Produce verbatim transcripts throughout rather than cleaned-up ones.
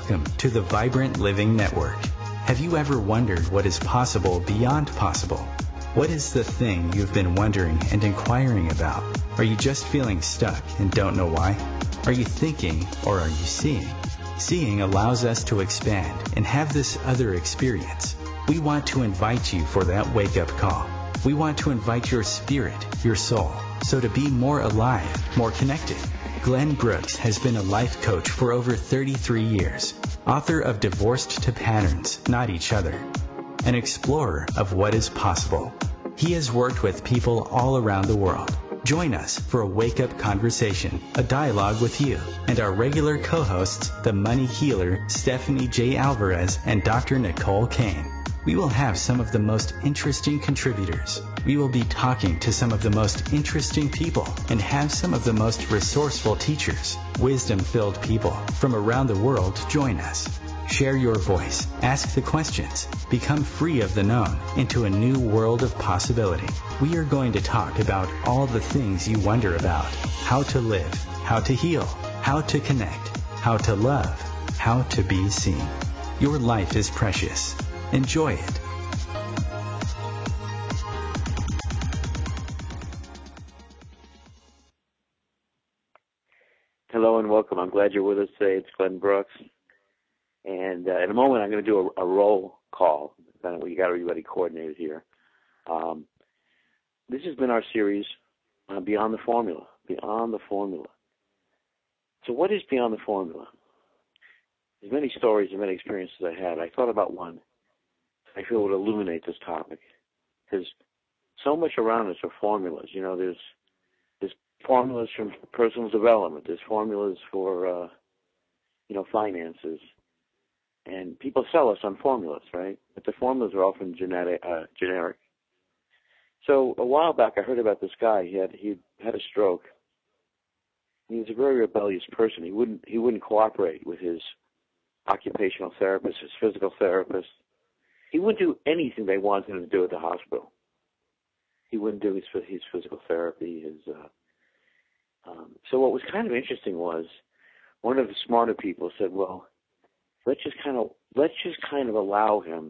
Welcome to the Vibrant Living Network. Have you ever wondered what is possible beyond possible? What is the thing you've been wondering and inquiring about? Are you just feeling stuck and don't know why? Are you thinking or are you seeing? Seeing allows us to expand and have this other experience. We want to invite you for that wake-up call. We want to invite your spirit, your soul, so to be more alive, more connected. Glenn Brooks has been a life coach for over thirty-three years, author of Divorced to Patterns, Not Each Other, an explorer of what is possible. He has worked with people all around the world. Join us for a wake-up conversation, a dialogue with you, and our regular co-hosts, the money healer Stephanie J. Alvarez and Doctor Nicole Kane. We will have some of the most interesting contributors. We will be talking to some of the most interesting people and have some of the most resourceful teachers, wisdom-filled people from around the world join us. Share your voice, ask the questions, become free of the known into a new world of possibility. We are going to talk about all the things you wonder about: how to live, how to heal, how to connect, how to love, how to be seen. Your life is precious. Enjoy it. Hello and welcome. I'm glad you're with us today. It's Glenn Brooks. And uh, in a moment, I'm going to do a, a roll call. We got everybody coordinated here. Um, this has been our series, uh, Beyond the Formula. Beyond the Formula. So what is Beyond the Formula? There's many stories and many experiences I had. I thought about one I feel would illuminate this topic, because so much around us are formulas. You know, there's there's formulas from personal development. There's formulas for, uh, you know, finances. And people sell us on formulas, right? But the formulas are often genetic, uh, generic. So a while back, I heard about this guy. He had he had a stroke. He was a very rebellious person. He wouldn't he wouldn't cooperate with his occupational therapist, his physical therapist. He wouldn't do anything they wanted him to do at the hospital. He wouldn't do his his physical therapy. His uh, um, so what was kind of interesting was one of the smarter people said, "Well, let's just kind of let's just kind of allow him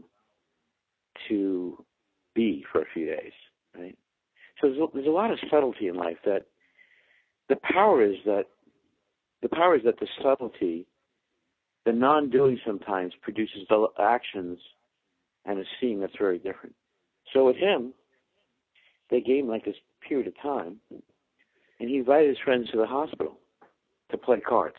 to be for a few days, right?" So there's a, there's a lot of subtlety in life. That the power is that the power is that the subtlety, the non-doing sometimes produces the actions and a seeing that's very different. So with him, they gave him like this period of time, and he invited his friends to the hospital to play cards.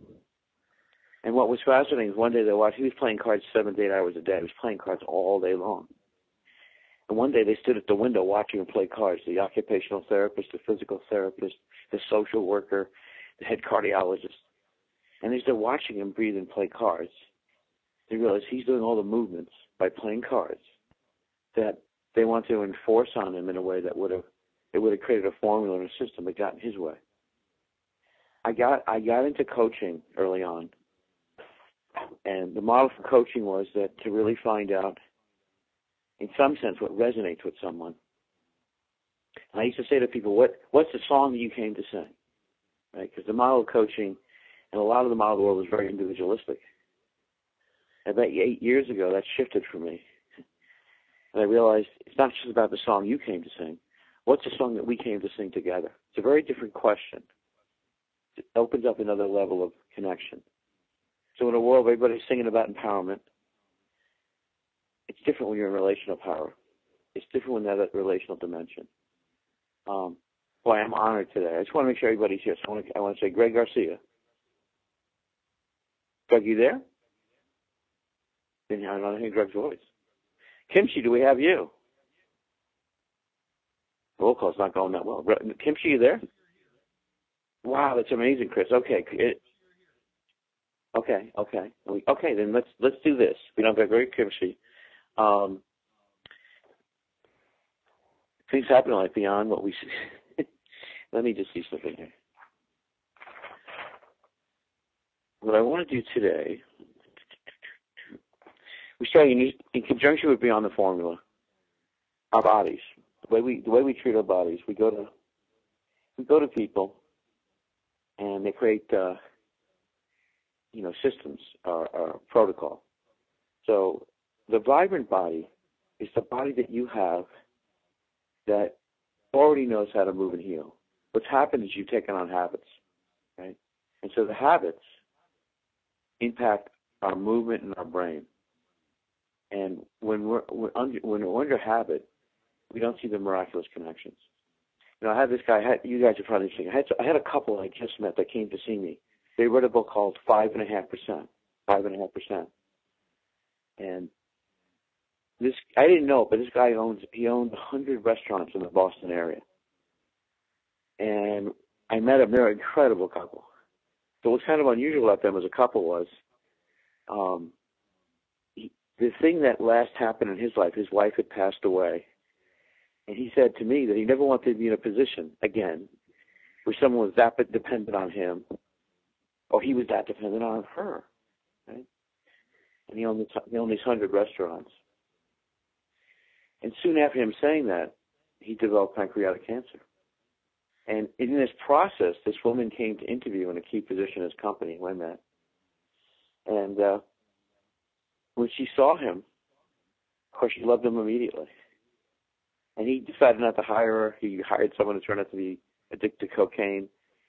And what was fascinating is one day they watched, he was playing cards seven to eight hours a day. He was playing cards all day long. And one day they stood at the window watching him play cards, the occupational therapist, the physical therapist, the social worker, the head cardiologist. And as they're watching him breathe and play cards, they realize he's doing all the movements by playing cards that they want to enforce on him in a way that would have it would have created a formula and a system that got in his way. I got I got into coaching early on, and the model for coaching was that to really find out, in some sense, what resonates with someone. And I used to say to people, "What what's the song that you came to sing?" Right? Because the model of coaching, and a lot of the model of the world was very individualistic. About eight years ago, that shifted for me. And I realized it's not just about the song you came to sing. What's the song that we came to sing together? It's a very different question. It opens up another level of connection. So in a world where everybody's singing about empowerment, it's different when you're in relational power. It's different when that relational dimension. Um, boy, I'm honored today. I just want to make sure everybody's here. So I want to, I want to say Greg Garcia. Greg, you there? I don't hear Greg's voice. Kimchi, do we have you? Roll call's not going that well. Kimchi, you there? Wow, that's amazing, Chris. Okay, it, okay, okay, okay. Then let's let's do this. We don't have Greg Kimchi. Um, things happen in life beyond what we see. Let me just see something here. What I want to do today. We start in, in conjunction with Beyond the Formula, our bodies, the way we the way we treat our bodies. We go to we go to people, and they create uh, you know, systems or, or protocol. So the vibrant body is the body that you have that already knows how to move and heal. What's happened is you've taken on habits, right? And so the habits impact our movement in our brain. And when we're, we're under, when we're under habit, we don't see the miraculous connections. You know, I had this guy, I had, you guys are probably seeing, I had, I had a couple I just met that came to see me. They read a book called Five and a Half Percent. Five and a Half Percent. And this, I didn't know, but this guy owns, he owns a hundred restaurants in the Boston area. And I met them, they're an incredible couple. So what's kind of unusual about them as a couple was, um, he, the thing that last happened in his life, his wife had passed away. And he said to me that he never wanted to be in a position, again, where someone was that dependent on him, or he was that dependent on her, right? And he owned, he owned these hundred restaurants. And soon after him saying that, he developed pancreatic cancer. And in this process, this woman came to interview in a key position in his company, when that. And uh, when she saw him, of course, she loved him immediately. And he decided not to hire her. He hired someone who turned out to be addicted to cocaine.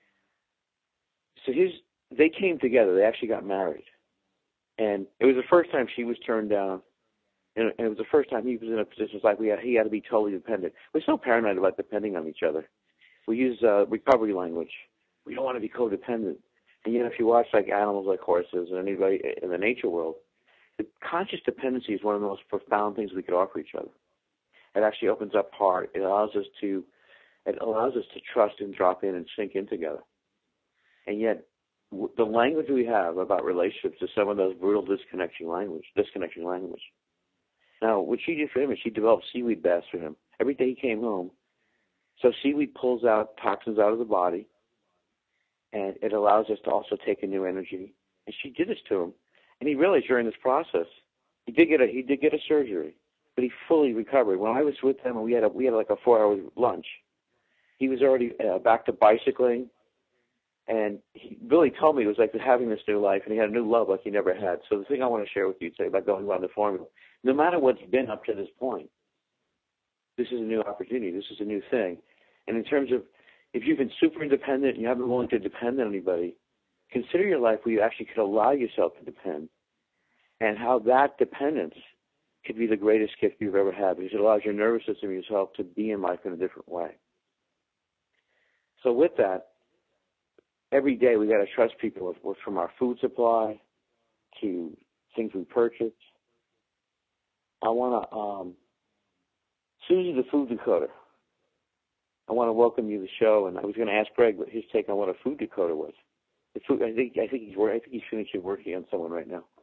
So his, they came together. They actually got married. And it was the first time she was turned down. And it was the first time he was in a position like we had, he had to be totally dependent. We're so paranoid about depending on each other. We use uh, recovery language. We don't want to be codependent. And yet if you watch like animals like horses and anybody in the nature world, the conscious dependency is one of the most profound things we could offer each other. It actually opens up heart. It allows us to, it allows us to trust and drop in and sink in together. And yet, w- the language we have about relationships is some of those brutal disconnection language. Disconnection language. Now, what she did for him is she developed seaweed baths for him every day he came home. So seaweed pulls out toxins out of the body, and it allows us to also take a new energy. And she did this to him, and he realized during this process, he did get a he did get a surgery. But he fully recovered. When I was with him and we had a, we had like a four-hour lunch, he was already uh, back to bicycling, and he really told me it was like having this new life, and he had a new love like he never had. So the thing I want to share with you today about going around the formula, no matter what's been up to this point, this is a new opportunity. This is a new thing. And in terms of if you've been super independent and you haven't been willing to depend on anybody, consider your life where you actually could allow yourself to depend, and how that dependence could be the greatest gift you've ever had, because it allows your nervous system and yourself to be in life in a different way. So with that, every day we got to trust people with, with, from our food supply to things we purchase. I want to, um, Susie the Food Decoder, I want to welcome you to the show, and I was going to ask Greg what his take on what a food decoder was. The food, I think I think he's I think he's finishing working on someone right now.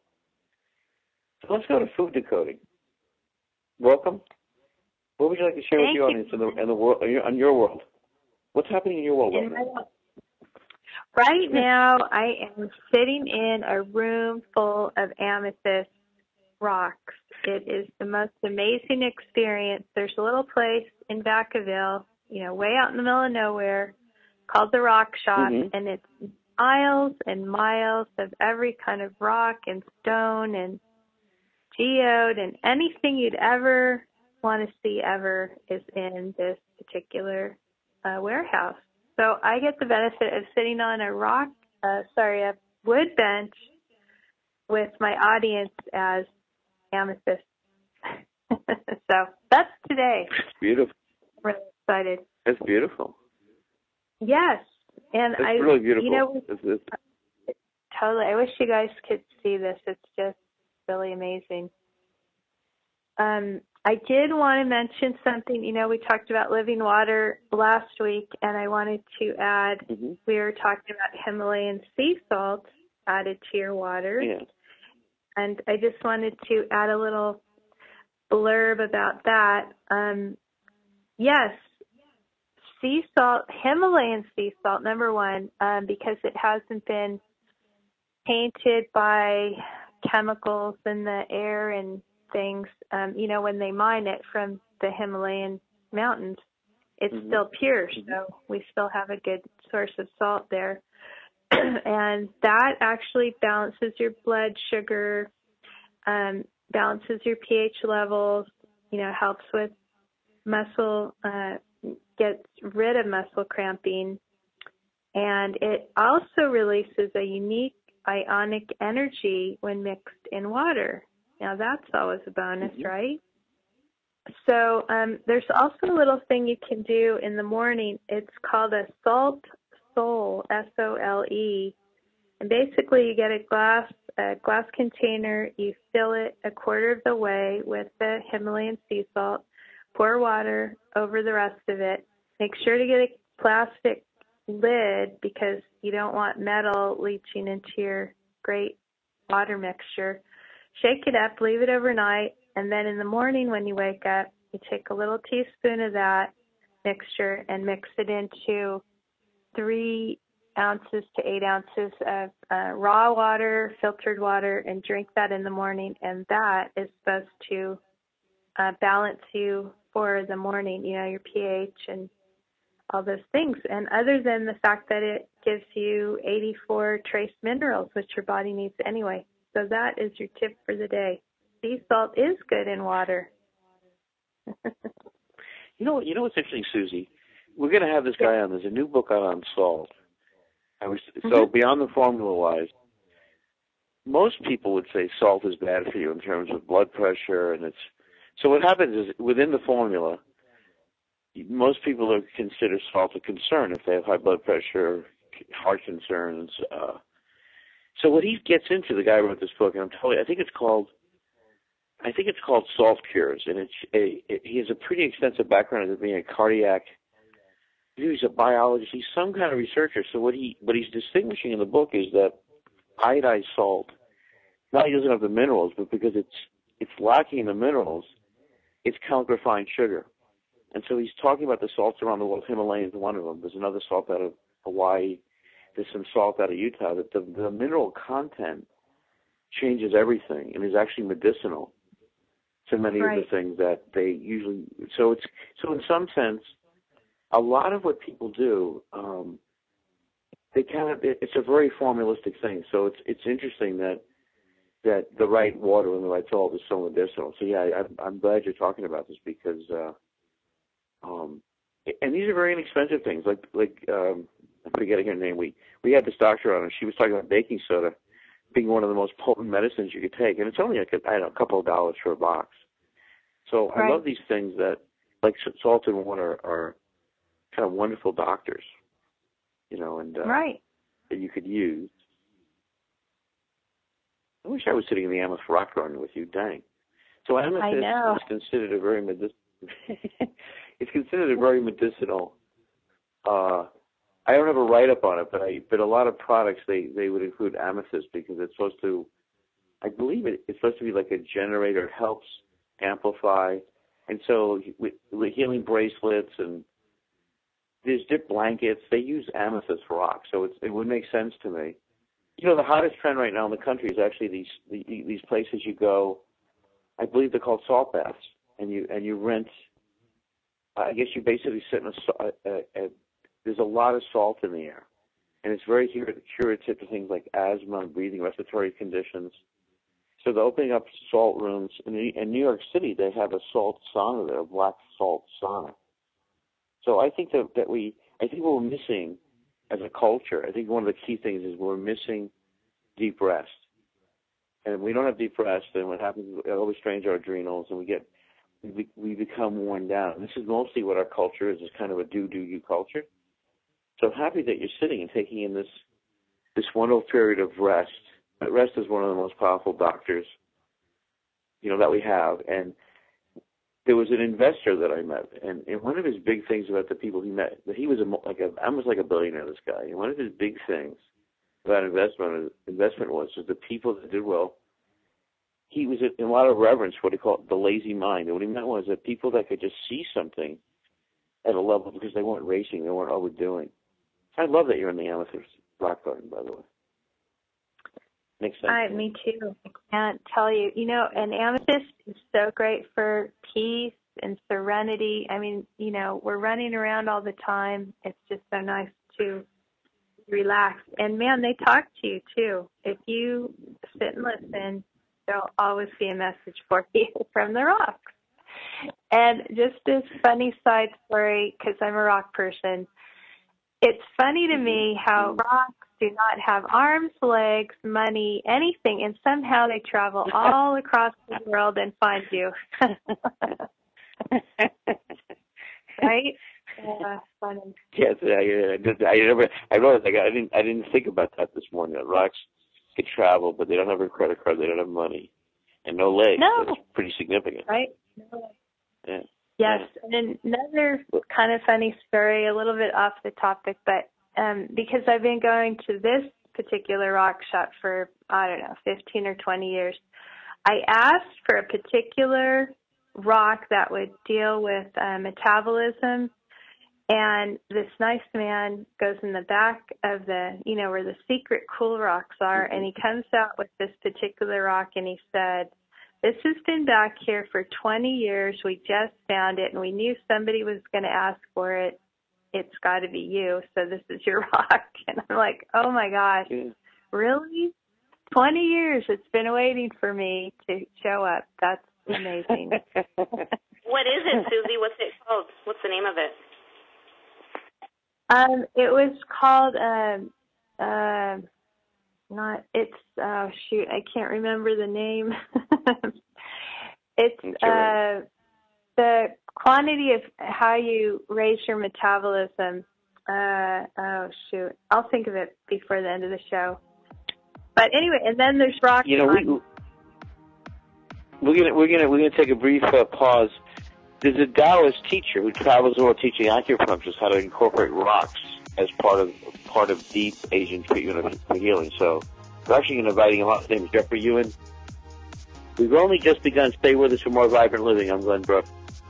So let's go to food decoding. Welcome. What would you like to share Thank with the audience in the in the world on your world? What's happening in your world right now? Right now, I am sitting in a room full of amethyst rocks. It is the most amazing experience. There's a little place in Vacaville, you know, way out in the middle of nowhere, called the Rock Shop, mm-hmm. and it's miles and miles of every kind of rock and stone and geode, and anything you'd ever want to see ever is in this particular uh, warehouse. So I get the benefit of sitting on a rock, uh, sorry, a wood bench with my audience as amethyst. So that's today. It's beautiful. I'm really excited. It's beautiful. Yes. And it's I, really beautiful. You know, it's, it's, totally. I wish you guys could see this. It's just really amazing. Um, I did want to mention something. You know, we talked about living water last week, and I wanted to add, mm-hmm. we were talking about Himalayan sea salt added to your water. Yeah. And I just wanted to add a little blurb about that. Um, yes, sea salt, Himalayan sea salt, number one, um, because it hasn't been tainted by chemicals in the air and things, um, you know, when they mine it from the Himalayan mountains, it's mm-hmm. still pure, so we still have a good source of salt there. and that actually balances your blood sugar, um, balances your pH levels, you know, helps with muscle, uh, gets rid of muscle cramping. And it also releases a unique ionic energy when mixed in water. Now that's always a bonus, mm-hmm. right? So um, there's also a little thing you can do in the morning. It's called a salt sole, S O L E. And basically you get a glass a glass container, you fill it a quarter of the way with the Himalayan sea salt, pour water over the rest of it. Make sure to get a plastic lid because you don't want metal leaching into your great water mixture. Shake it up, leave it overnight, and then in the morning when you wake up, you take a little teaspoon of that mixture and mix it into three ounces to eight ounces of uh, raw water, filtered water, and drink that in the morning. And that is supposed to uh, balance you for the morning, you know, your pH and all those things. And other than the fact that it gives you eighty-four trace minerals, which your body needs anyway. So that is your tip for the day. Sea salt is good in water. you know, you know what's interesting, Susie? We're going to have this guy on. There's a new book out on salt. I was, mm-hmm. So beyond the formula-wise, most people would say salt is bad for you in terms of blood pressure, and it's. So what happens is within the formula, most people are consider salt a concern if they have high blood pressure, heart concerns. Uh, so what he gets into, the guy who wrote this book, and I'm telling you, I think it's called, I think it's called Salt Cures, and it's a, it, he has a pretty extensive background as being a cardiac. He's a biologist. He's some kind of researcher. So what he what he's distinguishing in the book is that iodized salt not only doesn't have the minerals, but because it's it's lacking in the minerals, it's calc-refined sugar. And so he's talking about the salts around the world. Himalayan is one of them. There's another salt out of Hawaii. There's some salt out of Utah. That the, the mineral content changes everything and is actually medicinal to many right. of the things that they usually. So it's so in some sense, a lot of what people do, um, they kind of it, it's a very formalistic thing. So it's it's interesting that that the right water and the right salt is so medicinal. So yeah, I, I'm glad you're talking about this because. Uh, Um, and these are very inexpensive things. Like, like um, I'm forgetting her name. We we had this doctor on, and she was talking about baking soda being one of the most potent medicines you could take, and it's only like a, I don't know, a couple of dollars for a box. So right. I love these things that, like salt and water, are kind of wonderful doctors, you know, and uh, right. that you could use. I wish I was sitting in the Amethyst Rock Garden with you. Dang. So amethyst is considered a very medicinal. It's considered a very medicinal. Uh, I don't have a write-up on it, but I, but a lot of products they, they would include amethyst because it's supposed to. I believe it, it's supposed to be like a generator. It helps amplify, and so with, with healing bracelets and there's dip blankets, they use amethyst rock. So it's, it would make sense to me. You know, the hottest trend right now in the country is actually these the, these places you go. I believe they're called salt baths, and you and you rent. I guess you basically sit in a, a, a, there's a lot of salt in the air, and it's very curative to things like asthma, breathing, respiratory conditions. So they're opening up salt rooms. In, in New York City, they have a salt sauna there, a black salt sauna. So I think that, that we, I think what we're missing as a culture, I think one of the key things is we're missing deep rest. And if we don't have deep rest, then what happens is it always strains our adrenals, and we get We, we become worn down. This is mostly what our culture is, is kind of a do-do-you culture. So I'm happy that you're sitting and taking in this this wonderful period of rest. Rest is one of the most powerful doctors, you know, that we have. And there was an investor that I met, and, and one of his big things about the people he met, that he was a, like a, almost like a billionaire, this guy. And one of his big things about investment investment was, was the people that did well. He was in a lot of reverence for what he called the lazy mind. And what he meant was that people that could just see something at a level because they weren't racing, they weren't overdoing. I love that you're in the Amethyst Rock Garden, by the way. Makes sense. I, me too. I can't tell you. You know, and amethyst is so great for peace and serenity. I mean, you know, we're running around all the time. It's just so nice to relaxed. And, man, they talk to you, too. If you sit and listen, there'll always be a message for you from the rocks. And just this funny side story, because I'm a rock person, it's funny to me how rocks do not have arms, legs, money, anything, and somehow they travel all across the world and find you. Right? Yeah, funny. Yes, I, I, just, I never. I realized like, I didn't. I didn't think about that this morning. That rocks could travel, but they don't have a credit card. They don't have money, and no legs. No. That's pretty significant. Right? No. Yeah. Yes, Yeah. and another kind of funny story, a little bit off the topic, but um, because I've been going to this particular rock shop for, I don't know, fifteen or twenty years, I asked for a particular rock that would deal with uh, metabolism, and this nice man goes in the back of the, you know, where the secret cool rocks are, and he comes out with this particular rock, and he said, "This has been back here for twenty years. We just found it, and we knew somebody was going to ask for it. It's got to be you, so this is your rock." And I'm like, oh, my gosh, Yeah. Really? twenty years it's been waiting for me to show up. That's amazing. What is it, Susie? What's it called? What's the name of it? Um, it was called, um, uh, not, it's, oh, shoot, I can't remember the name. It's uh, the quantity of how you raise your metabolism. Uh, oh, shoot. I'll think of it before the end of the show. But anyway, and then there's rock. You know, we, we're gonna we're gonna we're gonna take a brief uh, pause. There's a Taoist teacher who travels the world teaching acupuncturists how to incorporate rocks as part of part of deep Asian treatment for healing. So we're actually inviting him out. His name is Jeffrey Ewan. We've only just begun. Stay with us for more Vibrant Living. I'm Glenn Brooks.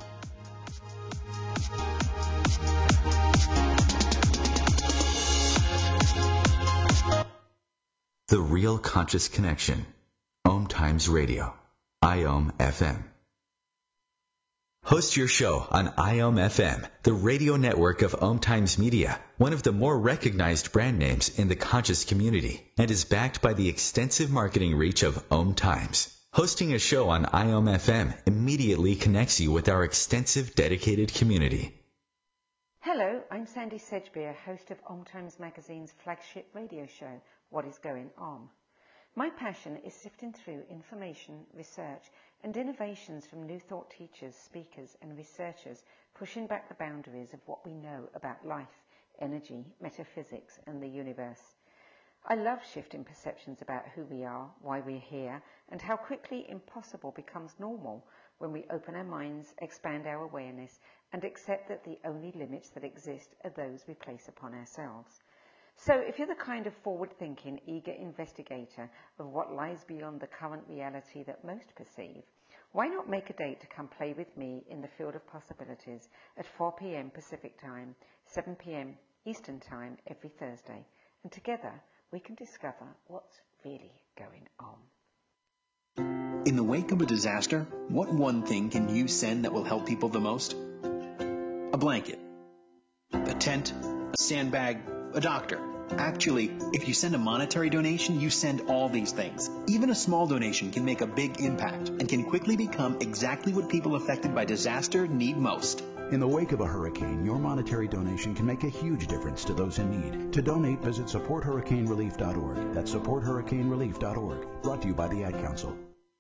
The Real Conscious Connection. Om Times Radio. I O M F M. Host your show on I O M F M, the radio network of Om Times Media, one of the more recognized brand names in the conscious community, and is backed by the extensive marketing reach of Om Times. Hosting a show on I O M F M immediately connects you with our extensive dedicated community. Hello, I'm Sandy Sedgbeer, host of Om Times Magazine's flagship radio show, What is Going On? My passion is sifting through information, research, and innovations from new thought teachers, speakers, and researchers pushing back the boundaries of what we know about life, energy, metaphysics, and the universe. I love shifting perceptions about who we are, why we're here, and how quickly impossible becomes normal when we open our minds, expand our awareness, and accept that the only limits that exist are those we place upon ourselves. So if you're the kind of forward-thinking, eager investigator of what lies beyond the current reality that most perceive, why not make a date to come play with me in the field of possibilities at four p.m. Pacific Time, seven p.m. Eastern Time every Thursday, and together we can discover what's really going on. In the wake of a disaster, what one thing can you send that will help people the most? A blanket, a tent, a sandbag, a doctor. Actually, if you send a monetary donation, you send all these things. Even a small donation can make a big impact and can quickly become exactly what people affected by disaster need most. In the wake of a hurricane, your monetary donation can make a huge difference to those in need. To donate, visit support hurricane relief dot org. That's support hurricane relief dot org. Brought to you by the Ad Council.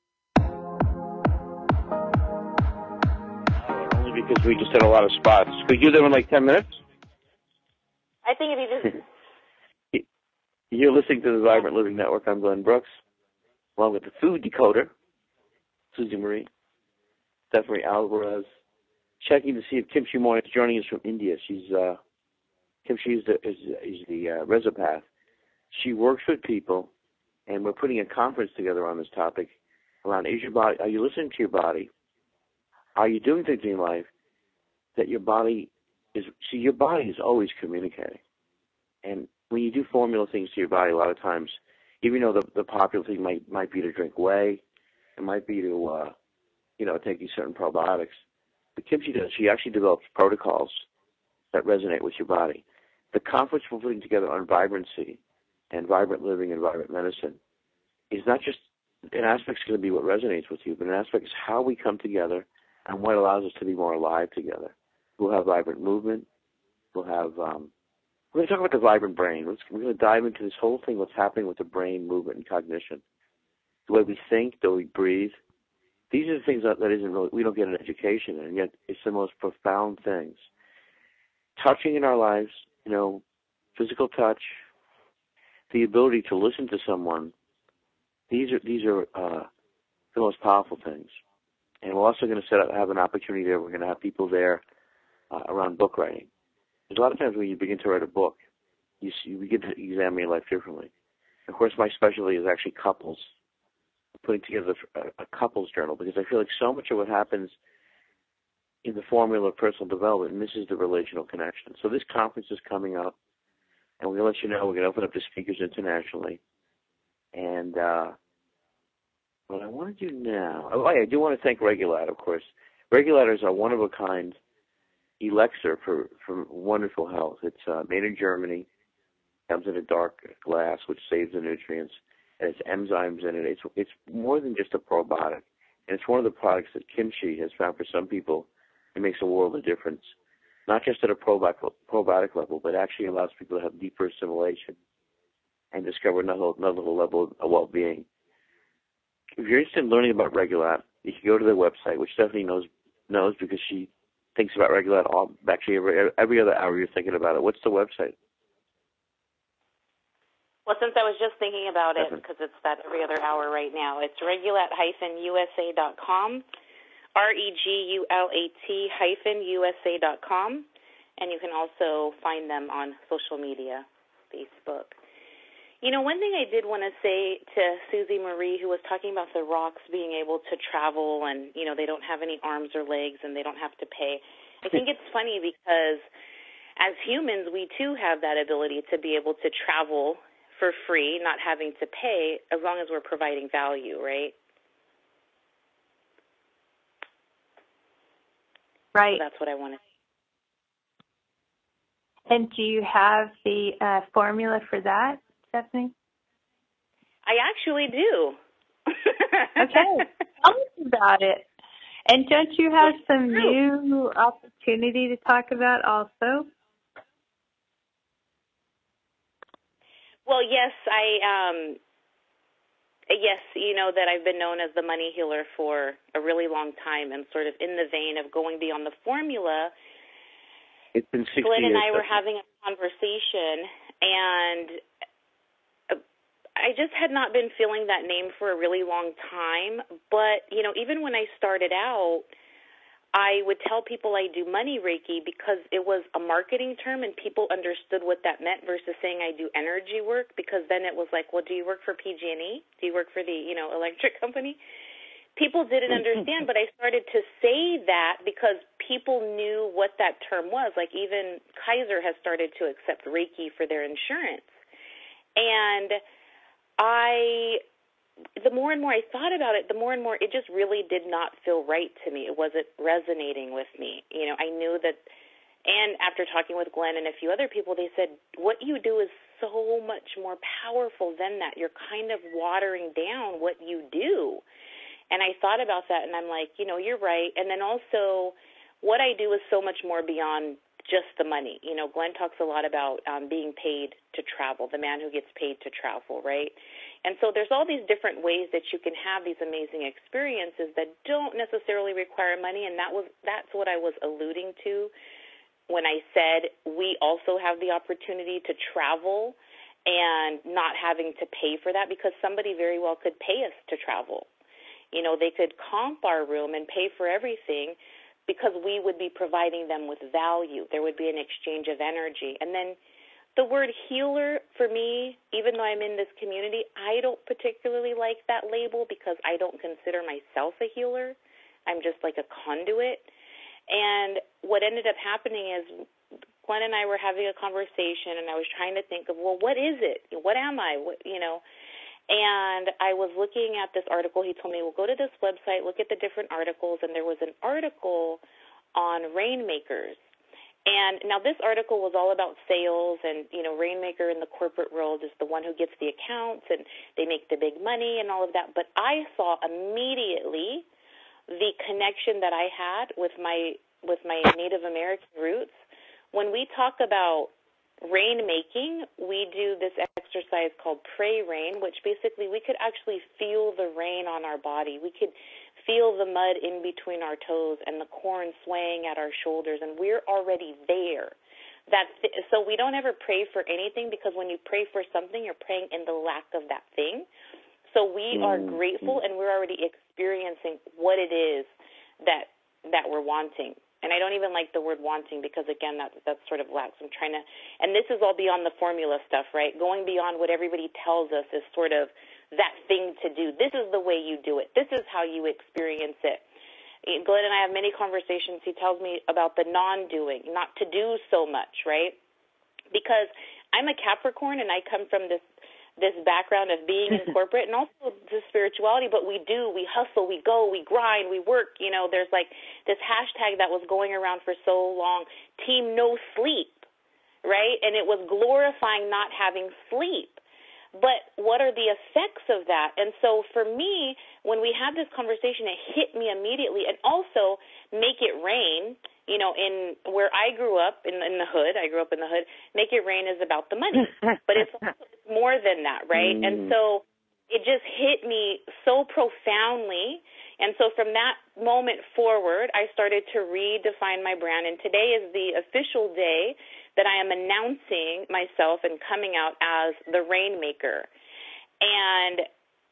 Only because we just had a lot of spots. Could we do them in like ten minutes? I think if you just... You're listening to the Vibrant Living Network. I'm Glenn Brooks, along with the Food Decoder, Susie Marie, Stephanie Alvarez, checking to see if Kimchi Moy is joining us from India. She's uh, Kimchi is the, is, is the uh, Resopath. She works with people, and we're putting a conference together on this topic around, is your body, are you listening to your body? Are you doing things in life that your body is, see, your body is always communicating. And when you do formula things to your body, a lot of times, even though the, the popular thing might might be to drink whey, it might be to, uh, you know, take these certain probiotics. But Kimchi does. She actually develops protocols that resonate with your body. the conference we're putting together on vibrancy and vibrant living and vibrant medicine is not just an aspect's going to be what resonates with you, but an aspect is how we come together and what allows us to be more alive together. We'll have vibrant movement. We'll have, um, we're going to talk about the vibrant brain. Let's, we're going to dive into this whole thing, what's happening with the brain, movement, and cognition. The way we think, the way we breathe. These are the things that, that isn't really, we don't get an education in, and yet it's the most profound things. Touching in our lives, you know, physical touch, the ability to listen to someone, these are these are uh, the most powerful things. And we're also going to set up, have an opportunity there. We're going to have people there uh, around book writing. There's a lot of times when you begin to write a book, you, see, you begin to examine your life differently. Of course, my specialty is actually couples, putting together a, a couples journal, because I feel like so much of what happens in the formula of personal development misses the relational connection. So this conference is coming up, and we're going to let you know. We're going to open up to speakers internationally. And uh, what I want to do now, oh, I do want to thank Regulat, of course. Regulators are one-of-a-kind elixir for, for wonderful health. It's uh, made in Germany, comes in a dark glass, which saves the nutrients, and it's enzymes in it. It's, it's more than just a probiotic. And it's one of the products that kimchi has found for some people. It makes a world of difference, not just at a probiotic, probiotic level, but actually allows people to have deeper assimilation and discover another, another level of well-being. If you're interested in learning about Regulat, you can go to their website, which Stephanie knows knows because she thinks about Regulat all, actually every, every other hour you're thinking about it. What's the website? Well, since I was just thinking about it, because it's that every other hour right now, it's regulat dash U S A dot com, R E G U L A T hyphen U S A dot com, and you can also find them on social media, Facebook. You know, one thing I did want to say to Susie Marie, who was talking about the rocks being able to travel and, you know, they don't have any arms or legs and they don't have to pay, I think it's funny because as humans, we too have that ability to be able to travel for free, not having to pay, as long as we're providing value, right? Right. So that's what I want to say. And do you have the uh, formula for that, Stephanie? I actually do. Okay. Tell us about it. And don't you have some new opportunity to talk about also? Well, yes, I, um, yes, you know that I've been known as the money healer for a really long time, and sort of in the vein of going beyond the formula. It's been sixty Glenn and years, I were having a conversation, and I just had not been feeling that name for a really long time. But, you know, even when I started out, I would tell people I do money Reiki because it was a marketing term and people understood what that meant versus saying I do energy work, because then it was like, well, do you work for P G and E? Do you work for the, you know, electric company? People didn't understand, but I started to say that because people knew what that term was. Like even Kaiser has started to accept Reiki for their insurance. And I... the more and more I thought about it, the more and more it just really did not feel right to me. It wasn't resonating with me. You know, I knew that, and after talking with Glenn and a few other people, they said, what you do is so much more powerful than that. You're kind of watering down what you do. And I thought about that, and I'm like, you know, you're right. And then also, what I do is so much more beyond just the money. You know, Glenn talks a lot about um, being paid to travel, the man who gets paid to travel, right? And so there's all these different ways that you can have these amazing experiences that don't necessarily require money, and that was that's what I was alluding to when I said we also have the opportunity to travel and not having to pay for that, because somebody very well could pay us to travel. You know, they could comp our room and pay for everything because we would be providing them with value. There would be an exchange of energy. And then the word healer, for me, even though I'm in this community, I don't particularly like that label because I don't consider myself a healer. I'm just like a conduit. And what ended up happening is Glenn and I were having a conversation, and I was trying to think of, well, what is it? What am I? What, you know? And I was looking at this article. He told me, well, go to this website, look at the different articles, and there was an article on rainmakers. And now this article was all about sales, and, you know, Rainmaker in the corporate world is the one who gets the accounts, and they make the big money and all of that. But I saw immediately the connection that I had with my with my Native American roots. When we talk about rain making, we do this exercise called pray rain, which basically we could actually feel the rain on our body. We could feel the mud in between our toes and the corn swaying at our shoulders, and we're already there. That th- so we don't ever pray for anything, because when you pray for something, you're praying in the lack of that thing. So we are grateful, and we're already experiencing what it is that that we're wanting. And I don't even like the word wanting, because, again, that, that's sort of lax. I'm trying to, and this is all beyond the formula stuff, right? Going beyond what everybody tells us is sort of that thing to do. This is the way you do it. This is how you experience it. Glenn and I have many conversations. He tells me about the non-doing, not to do so much, right? Because I'm a Capricorn, and I come from this this background of being in corporate and also the spirituality, but we do, we hustle, we go, we grind, we work. You know, there's like this hashtag that was going around for so long, Team No Sleep, right? And it was glorifying not having sleep. But what are the effects of that? And so for me, when we had this conversation, it hit me immediately. And also, make it rain, you know, in where I grew up, in, in the hood, I grew up in the hood, make it rain is about the money. But it's also more than that, right? Mm. And so it just hit me so profoundly. And so from that moment forward, I started to redefine my brand. And today is the official day that I am announcing myself and coming out as the Rainmaker. And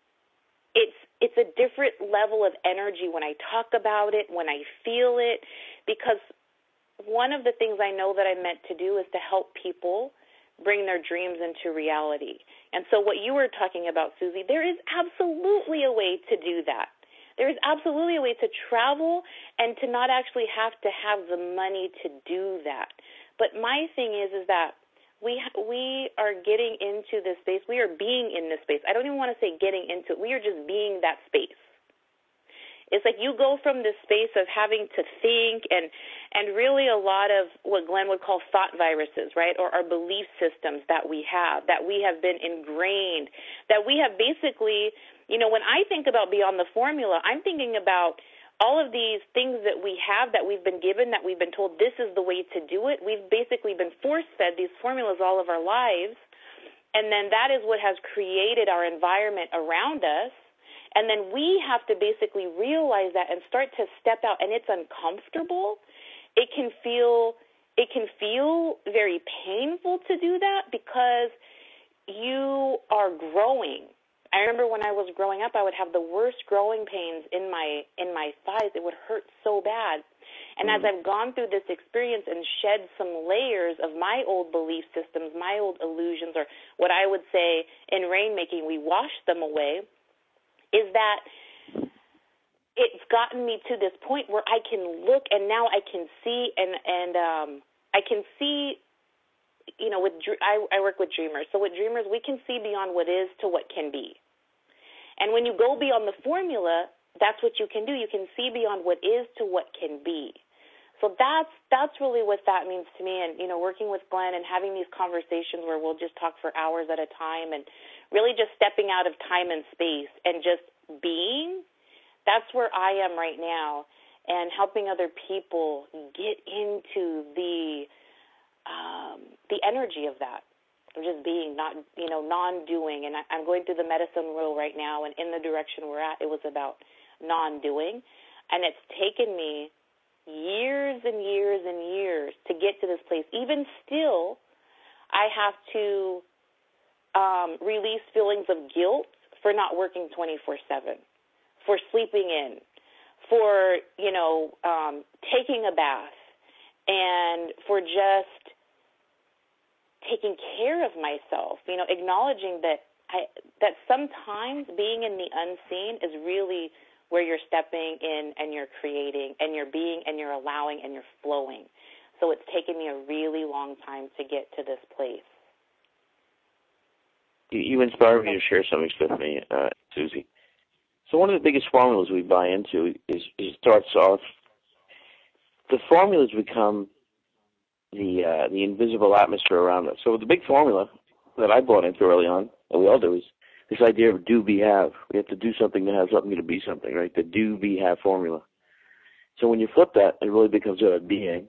it's it's a different level of energy when I talk about it, when I feel it, because one of the things I know that I'm meant to do is to help people bring their dreams into reality. And so what you were talking about, Susie, there is absolutely a way to do that. There is absolutely a way to travel and to not actually have to have the money to do that. But my thing is, is that we we are getting into this space. We are being in this space. I don't even want to say getting into it. We are just being that space. It's like you go from this space of having to think and and really a lot of what Glenn would call thought viruses, right, or our belief systems that we have, that we have been ingrained, that we have basically, you know, when I think about Beyond the Formula, I'm thinking about all of these things that we have, that we've been given, that we've been told this is the way to do it. We've basically been force-fed these formulas all of our lives, and then that is what has created our environment around us. And then we have to basically realize that and start to step out, and it's uncomfortable. It can feel it can feel very painful to do that because you are growing. I remember when I was growing up, I would have the worst growing pains in my in my thighs. It would hurt so bad. And mm. as I've gone through this experience and shed some layers of my old belief systems, my old illusions, or what I would say in rainmaking, we wash them away, is that it's gotten me to this point where I can look, and now I can see, and and um, I can see, you know, with I, I work with dreamers. So with dreamers, we can see beyond what is to what can be. And when you go beyond the formula, that's what you can do. You can see beyond what is to what can be. So that's that's really what that means to me. And, you know, working with Glenn and having these conversations where we'll just talk for hours at a time and really just stepping out of time and space and just being, that's where I am right now, and helping other people get into the um, the energy of that. Just being, not, you know, non-doing. And I, I'm going through the medicine wheel right now, and in the direction we're at, it was about non-doing. And it's taken me years and years and years to get to this place. Even still, I have to um, release feelings of guilt for not working twenty-four seven, for sleeping in, for, you know, um, taking a bath, and for just taking care of myself, you know, acknowledging that I that sometimes being in the unseen is really where you're stepping in and you're creating and you're being and you're allowing and you're flowing. So it's taken me a really long time to get to this place. You, you inspired me to share something with me, uh, Susie. So one of the biggest formulas we buy into is, is starts off, the formulas become the uh, the invisible atmosphere around us. So the big formula that I bought into early on, and we all do, is this idea of do, be, have. We have to do something to have something to be something, right? The do, be, have formula. So when you flip that, it really becomes a being,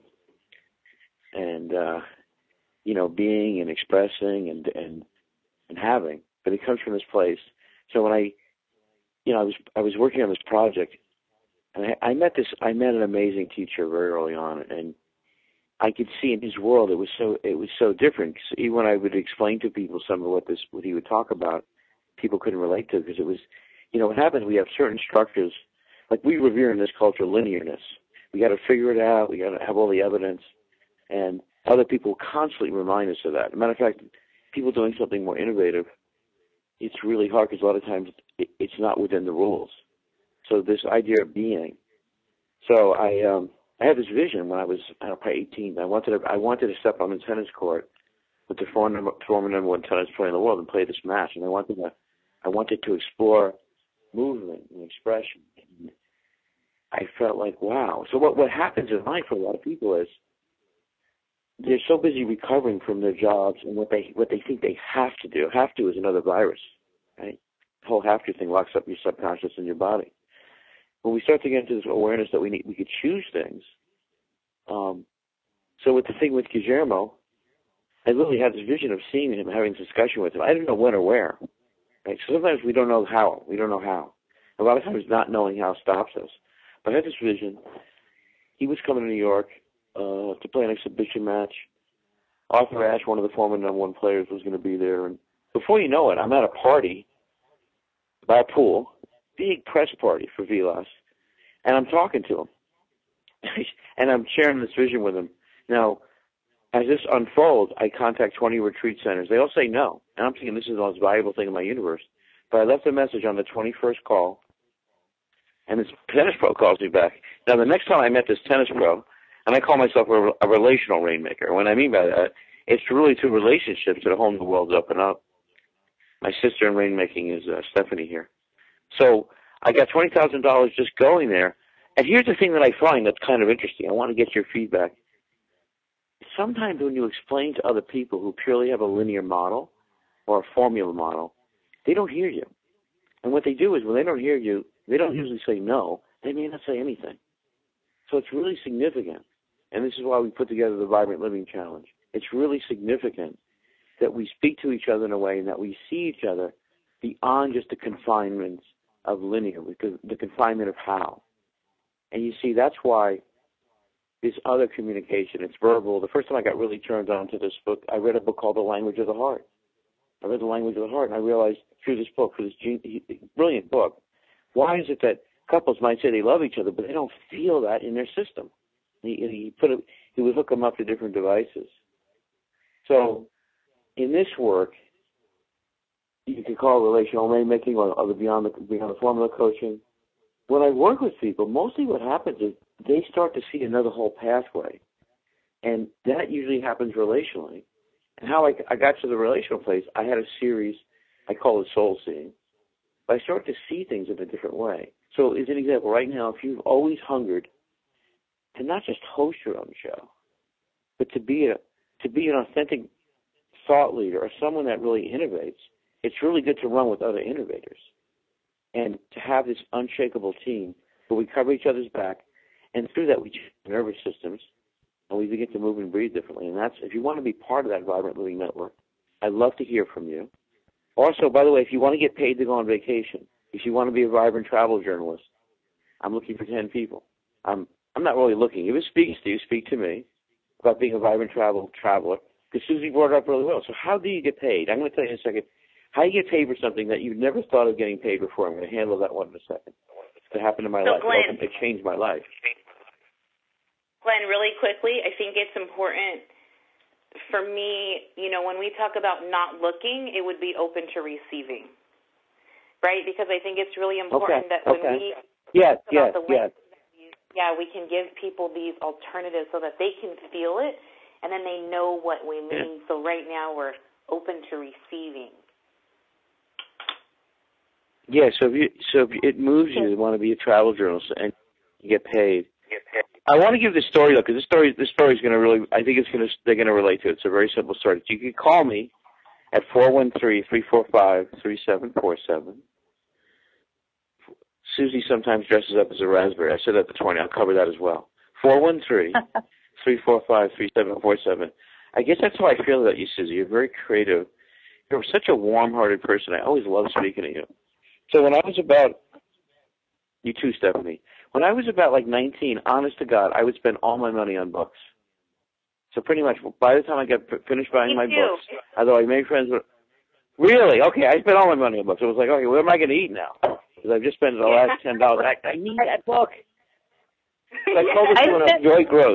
and uh, you know, being and expressing and and and having. But it comes from this place. So when I, you know, I was I was working on this project, and I, I met this I met an amazing teacher very early on, and I could see in his world it was so it was so different. Cause even when I would explain to people some of what this what he would talk about, people couldn't relate to it because it was, you know, what happens. We have certain structures, like we revere in this culture linearness. We got to figure it out. We got to have all the evidence, and other people constantly remind us of that. As a matter of fact, people doing something more innovative, it's really hard because a lot of times it, it's not within the rules. So this idea of being. So I um, I had this vision when I was I don't know, probably eighteen. I wanted to, I wanted to step on the tennis court with the former number, former number one tennis player in the world and play this match. And I wanted to I wanted to explore movement and expression. And I felt like, wow. So what what happens in life for a lot of people is they're so busy recovering from their jobs and what they what they think they have to do. Have to is another virus, right? The whole have to thing locks up your subconscious and your body. When we start to get into this awareness that we need, we could choose things. Um, so with the thing with Guillermo, I literally had this vision of seeing him, having this discussion with him. I didn't know when or where. Right? So sometimes we don't know how. We don't know how. A lot of times not knowing how stops us. But I had this vision. He was coming to New York uh, to play an exhibition match. Arthur Ashe, one of the former number one players, was going to be there. And before you know it, I'm at a party by a pool, big press party for Vilas, and I'm talking to him. And I'm sharing this vision with him. Now, as this unfolds, I contact twenty retreat centers. They all say no. And I'm thinking this is the most valuable thing in my universe. But I left a message on the twenty-first call, and this tennis pro calls me back. Now, the next time I met this tennis pro, and I call myself a, a relational rainmaker. And what I mean by that, it's really two relationships that a whole new world's open up. My sister in rainmaking is uh, Stephanie here. So I got twenty thousand dollars just going there. And here's the thing that I find that's kind of interesting. I want to get your feedback. Sometimes when you explain to other people who purely have a linear model or a formula model, they don't hear you. And what they do is when they don't hear you, they don't usually say no. They may not say anything. So it's really significant. And this is why we put together the Vibrant Living Challenge. It's really significant that we speak to each other in a way and that we see each other beyond just the confinements of linear, because the confinement of how. And you see, that's why this other communication, it's verbal. The first time I got really turned on to this book, I read a book called The Language of the Heart. I read The Language of the Heart, and I realized through this book, through this brilliant book, why is it that couples might say they love each other, but they don't feel that in their system? He, he put it, he would hook them up to different devices. So in this work, you can call it relational rainmaking or, or the beyond the beyond the formula coaching. When I work with people, mostly what happens is they start to see another whole pathway, and that usually happens relationally. And how I, I got to the relational place, I had a series, I call it soul seeing. But I start to see things in a different way. So as an example, right now, if you've always hungered to not just host your own show, but to be a to be an authentic thought leader or someone that really innovates, it's really good to run with other innovators and to have this unshakable team where we cover each other's back, and through that we change nervous systems and we begin to move and breathe differently. And that's, if you want to be part of that Vibrant Living Network, I'd love to hear from you. Also, by the way, if you want to get paid to go on vacation, if you want to be a vibrant travel journalist, I'm looking for ten people. I'm I'm not really looking. If it speaks to you, speak to me about being a vibrant travel traveler. Because Susie brought it up really well. So how do you get paid? I'm going to tell you in a second how you get paid for something that you've never thought of getting paid before. I'm going to handle that one in a second. It happened in my so life. Glenn, it changed my life. Glenn, really quickly, I think it's important for me, you know, when we talk about not looking, it would be open to receiving, right? Because I think it's really important okay. that when okay. we yes, talk yes, about the yes. ways, yeah, we can give people these alternatives so that they can feel it, and then they know what we mean. Yeah. So right now we're open to receiving. Yeah, so if you so if it moves you to want to be a travel journalist and you get paid, I want to give this story though, because this story, this story is going to really, I think it's going to, they're going to relate to it. It's a very simple story. You can call me at four one three, three four five, three seven four seven. Susie sometimes dresses up as a raspberry. I said that this morning. I'll cover that as well. four one three, three four five, three seven four seven. I guess that's how I feel about you, Susie. You're very creative. You're such a warm-hearted person. I always love speaking to you. So when I was about, you too, Stephanie, when I was about like nineteen, honest to God, I would spend all my money on books. So pretty much by the time I got finished buying Me my too. books, although I made friends with, really? Okay, I spent all my money on books. It was like, okay, what am I going to eat now? Because I've just spent the last ten dollars. I, I need that book. So I told this to a Joy Gross.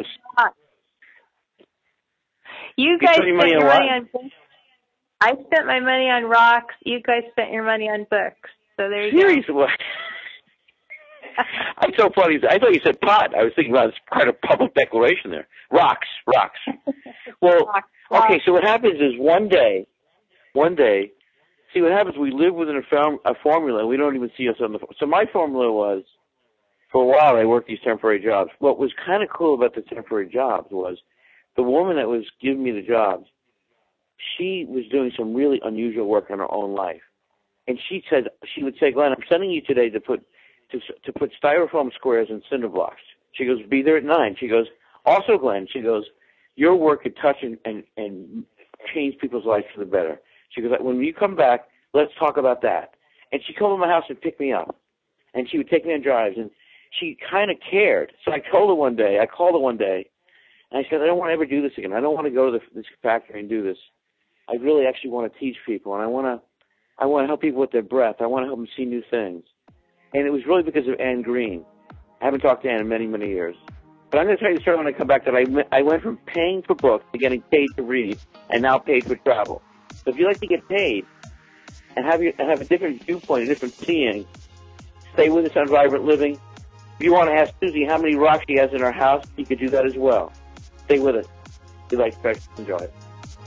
You guys spent your spent money your on money what? on books. I spent my money on rocks. You guys spent your money on books. So there you Seriously? go. I'm so funny. I thought you said pot. I was thinking about it's quite a public declaration there. Rocks, rocks. Well, Rocks, okay, rocks. so what happens is one day, one day, see what happens, we live within a, form, a formula, and we don't even see us on the, so my formula was, for a while I worked these temporary jobs. What was kind of cool about the temporary jobs was the woman that was giving me the jobs, she was doing some really unusual work in her own life. And she said, she would say, Glenn, I'm sending you today to put to to put styrofoam squares in cinder blocks. She goes, be there at nine. She goes, also, Glenn, she goes, your work could touch and, and, and change people's lives for the better. She goes, when you come back, let's talk about that. And she'd come to my house and pick me up. And she would take me on drives. And she kind of cared. So I told her one day, I called her one day, and I said, I don't want to ever do this again. I don't want to go to the, this factory and do this. I really actually want to teach people, and I want to I want to help people with their breath. I want to help them see new things. And it was really because of Anne Green. I haven't talked to Anne in many, many years. But I'm going to tell you the story when I come back that I, I went from paying for books to getting paid to read and now paid for travel. So if you like to get paid and have, your, and have a different viewpoint, a different seeing, stay with us on Vibrant Living. If you want to ask Susie how many rocks she has in her house, you could do that as well. Stay with us. If you like to enjoy it.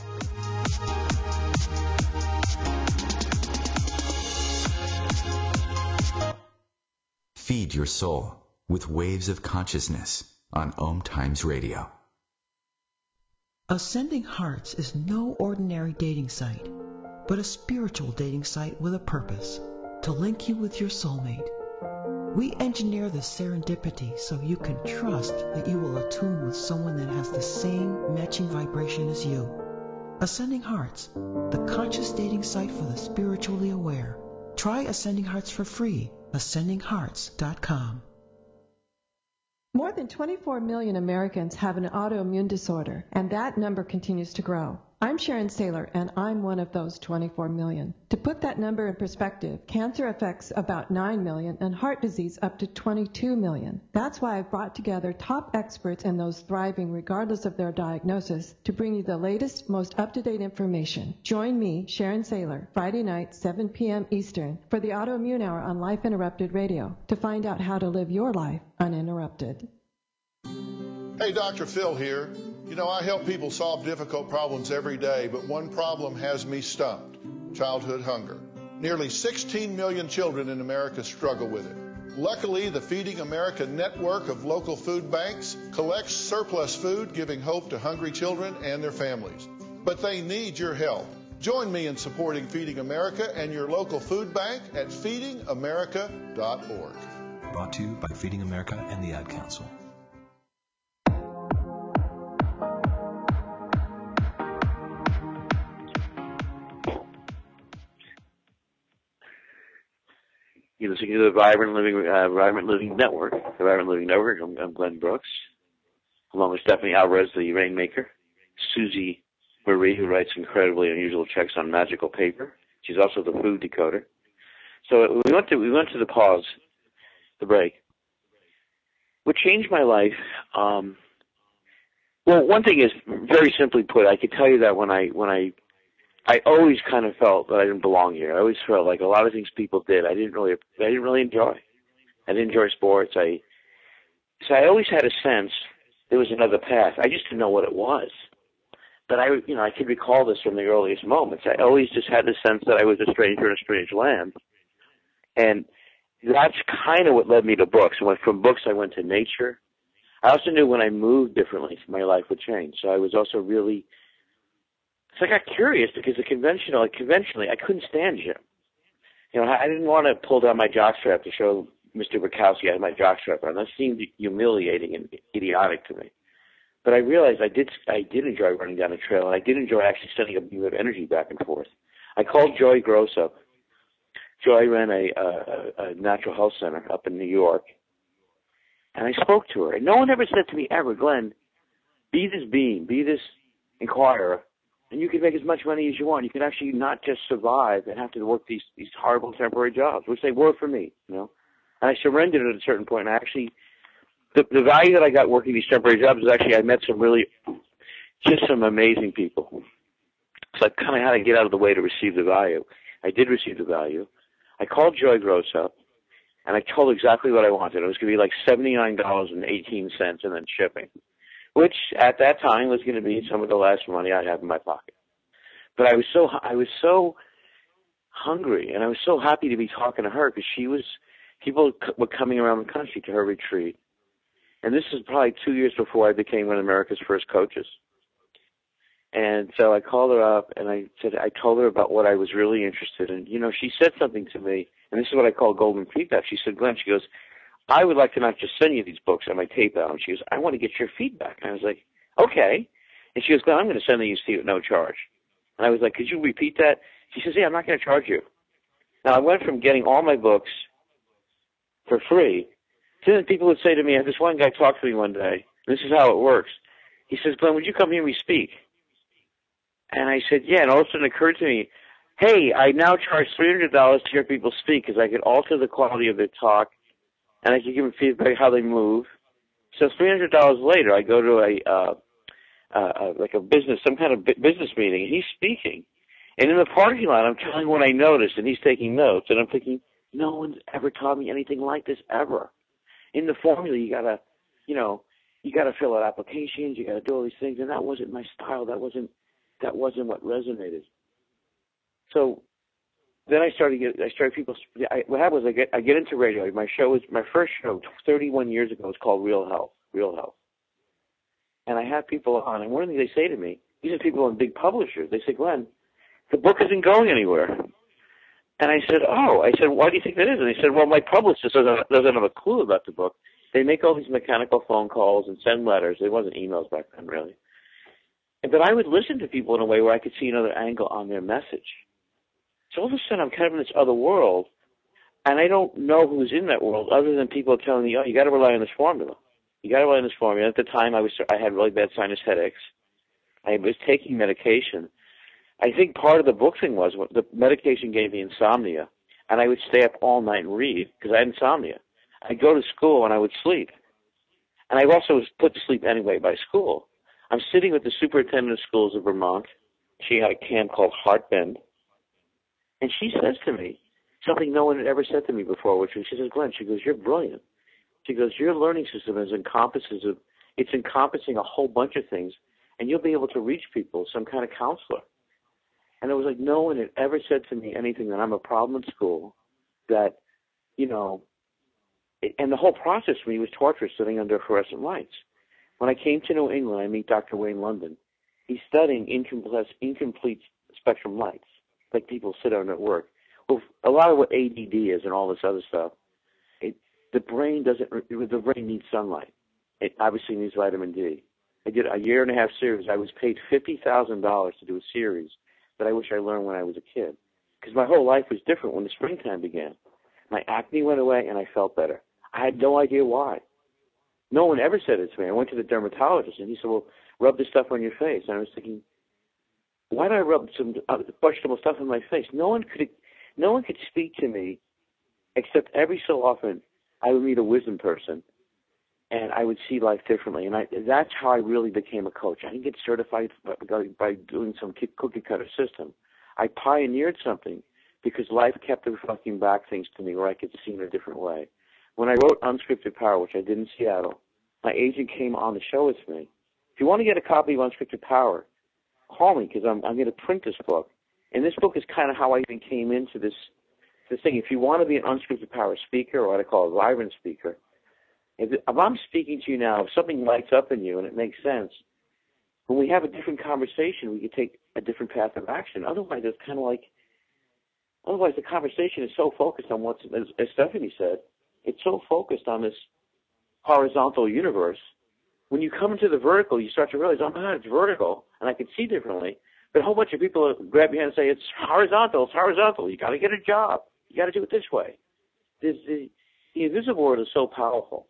Feed your soul with Waves of Consciousness on Om Times Radio. Ascending Hearts is no ordinary dating site, but a spiritual dating site with a purpose, to link you with your soulmate. We engineer the serendipity so you can trust that you will attune with someone that has the same matching vibration as you. Ascending Hearts, the conscious dating site for the spiritually aware. Try Ascending Hearts for free. ascending hearts dot com. More than twenty-four million Americans have an autoimmune disorder, and that number continues to grow. I'm Sharon Saylor, and I'm one of those twenty-four million. To put that number in perspective, cancer affects about nine million and heart disease up to twenty-two million. That's why I've brought together top experts and those thriving regardless of their diagnosis to bring you the latest, most up-to-date information. Join me, Sharon Saylor, Friday night, seven p.m. Eastern, for the Autoimmune Hour on Life Interrupted Radio to find out how to live your life uninterrupted. Hey, Doctor Phil here. You know, I help people solve difficult problems every day, but one problem has me stumped: childhood hunger. Nearly sixteen million children in America struggle with it. Luckily, the Feeding America network of local food banks collects surplus food, giving hope to hungry children and their families. But they need your help. Join me in supporting Feeding America and your local food bank at feeding america dot org. Brought to you by Feeding America and the Ad Council. You're listening to the Vibrant Living, uh, Vibrant Living Network. The Vibrant Living Network. I'm, I'm Glenn Brooks, along with Stephanie Alvarez, the Rainmaker, Susie Marie, who writes incredibly unusual checks on magical paper. She's also the food decoder. So we went to we went to the pause, the break. What changed my life? Um, well, one thing is, very simply put, I could tell you that when I when I I always kind of felt that I didn't belong here. I always felt like a lot of things people did, I didn't really, I didn't really enjoy. I didn't enjoy sports. I, so I always had a sense there was another path. I just didn't know what it was. But I, you know, I could recall this from the earliest moments. I always just had the sense that I was a stranger in a strange land, and that's kind of what led me to books. I went from books. I went to nature. I also knew when I moved differently, my life would change. So I was also really, so I got curious because the conventional, like conventionally, I couldn't stand gym. You know, I didn't want to pull down my jockstrap to show Mister Bukowski I had my jockstrap on. That seemed humiliating and idiotic to me. But I realized I did, I did enjoy running down the trail, and I did enjoy actually sending a beam of energy back and forth. I called Joy Gross up. Joy ran a, a, a natural health center up in New York. And I spoke to her. And no one ever said to me ever, Glenn, be this being, be this inquirer, and you can make as much money as you want. You can actually not just survive and have to work these, these horrible temporary jobs, which they were for me, you know. And I surrendered at a certain point. And I actually, the, the value that I got working these temporary jobs is actually I met some really, just some amazing people. So I kind of had to get out of the way to receive the value. I did receive the value. I called Joy Gross up. And I told exactly what I wanted. It was going to be like seventy-nine dollars and eighteen cents and then shipping, which at that time was going to be some of the last money I had in my pocket. But I was so I was so hungry, and I was so happy to be talking to her because she was people were coming around the country to her retreat. And this is probably two years before I became one of America's first coaches. And so I called her up, and I said I told her about what I was really interested in. You know, she said something to me. And this is what I call golden feedback. She said, Glenn, she goes, I would like to not just send you these books on my tape album. She goes, I want to get your feedback. And I was like, okay. And she goes, Glenn, I'm going to send these to you at no charge. And I was like, could you repeat that? She says, yeah, I'm not going to charge you. Now, I went from getting all my books for free to then people would say to me, this one guy talked to me one day, and this is how it works. He says, Glenn, would you come here and we speak? And I said, yeah. And all of a sudden it occurred to me, hey, I now charge three hundred dollars to hear people speak because I could alter the quality of their talk and I could give them feedback how they move. So three hundred dollars later, I go to a, uh, uh, like a business, some kind of business meeting, and he's speaking. And in the parking lot, I'm telling him what I noticed, and he's taking notes. And I'm thinking, no one's ever taught me anything like this ever. In the formula, you got to, you know, you got to fill out applications, you got to do all these things, and that wasn't my style. That wasn't, that wasn't what resonated. So then I started get I started people. I, what happened was I get I get into radio. My show was my first show thirty-one years ago was called Real Health, Real Health. And I have people on, and one of the things they say to me, these are people in big publishers. They say, Glenn, the book isn't going anywhere. And I said, oh, I said, why do you think that is? And they said, well, my publicist doesn't doesn't have a clue about the book. They make all these mechanical phone calls and send letters. There wasn't emails back then, really. But I would listen to people in a way where I could see another angle on their message. So all of a sudden, I'm kind of in this other world, and I don't know who's in that world other than people telling me, oh, you got to rely on this formula. You got to rely on this formula. At the time, I was I had really bad sinus headaches. I was taking medication. I think part of the book thing was the medication gave me insomnia, and I would stay up all night and read because I had insomnia. I'd go to school, and I would sleep. And I also was put to sleep anyway by school. I'm sitting with the superintendent of schools of Vermont. She had a camp called Heartbend. And she says to me something no one had ever said to me before, which is, she says, Glenn, she goes, you're brilliant. She goes, your learning system is encompasses of, it's encompassing a whole bunch of things, and you'll be able to reach people, some kind of counselor. And it was like no one had ever said to me anything that I'm a problem in school, that, you know, it, and the whole process for me was torture sitting under fluorescent lights. When I came to New England, I meet Doctor Wayne London. He's studying incomplete, incomplete spectrum lights, like people sit on at work. Well, a lot of what A D D is and all this other stuff, it, the brain doesn't, the brain needs sunlight. It obviously needs vitamin D. I did a year and a half series. I was paid fifty thousand dollars to do a series that I wish I learned when I was a kid. Because my whole life was different when the springtime began. My acne went away and I felt better. I had no idea why. No one ever said it to me. I went to the dermatologist and he said, well, rub this stuff on your face. And I was thinking, why do I rub some questionable stuff on my face? No one could, no one could speak to me except every so often I would meet a wisdom person and I would see life differently. And I, that's how I really became a coach. I didn't get certified by, by doing some cookie cutter system. I pioneered something because life kept reflecting back things to me where I could see in a different way. When I wrote Unscripted Power, which I did in Seattle, my agent came on the show with me. If you want to get a copy of Unscripted Power, call me because I'm, I'm going to print this book. And this book is kind of how I even came into this, this thing. If you want to be an Unscripted Power speaker, or what I call a vibrant speaker, If, if I'm speaking to you now, if something lights up in you and it makes sense, when we have a different conversation, we can take a different path of action. Otherwise, it's kind of like, otherwise the conversation is so focused on what's, as, as Stephanie said, it's so focused on this horizontal universe. When you come into the vertical, you start to realize, oh my God, it's vertical, and I can see differently. But a whole bunch of people grab your hand and say, it's horizontal, it's horizontal. You got to get a job. You got to do it this way. This, the, the invisible world is so powerful.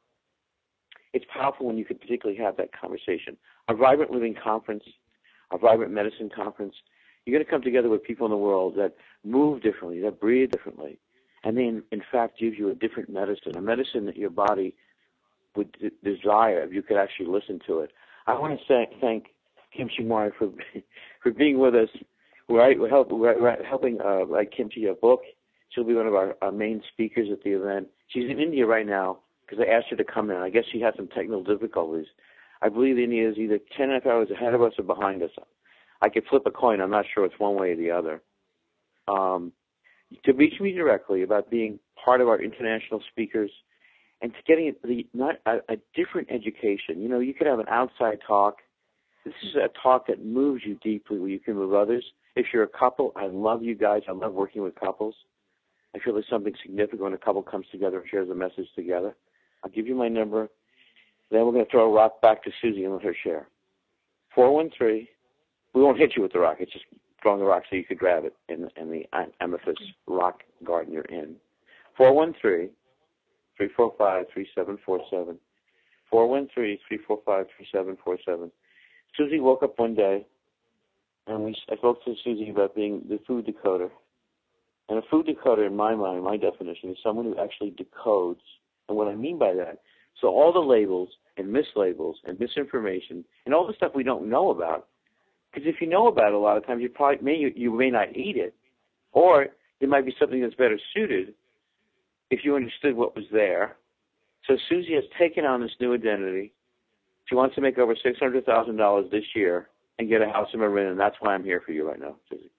It's powerful when you can particularly have that conversation. A Vibrant Living Conference, a Vibrant Medicine Conference, you're going to come together with people in the world that move differently, that breathe differently, and they, in, in fact, give you a different medicine, a medicine that your body would d- desire if you could actually listen to it. I want to say, thank Kimchi Mori for for being with us. We're, we're, help, we're, we're helping uh, write Kimchi a book. She'll be one of our, our main speakers at the event. She's in India right now because I asked her to come in. I guess she had some technical difficulties. I believe India is either ten and a half hours ahead of us or behind us. I could flip a coin. I'm not sure it's one way or the other. Um, to reach me directly about being part of our international speakers and to getting the, not a, a different education. You know, you could have an outside talk. This is a talk that moves you deeply where you can move others. If you're a couple, I love you guys. I love working with couples. I feel there's something significant when a couple comes together and shares a message together. I'll give you my number. Then we're going to throw a rock back to Susie and let her share. four one three. We won't hit you with the rock. It's just throwing the rock so you could grab it in, in the amethyst rock garden you're in. four one three, three four five, three seven four seven. four one three, three four five, three seven four seven. Susie woke up one day, and we, I spoke to Susie about being the food decoder. And a food decoder, in my mind, my definition, is someone who actually decodes. And what I mean by that, so all the labels and mislabels and misinformation and all the stuff we don't know about, because if you know about it a lot of times, you probably may, you, you may not eat it, or it might be something that's better suited if you understood what was there. So Susie has taken on this new identity. She wants to make over six hundred thousand dollars this year and get a house in Marin, and that's why I'm here for you right now, Susie.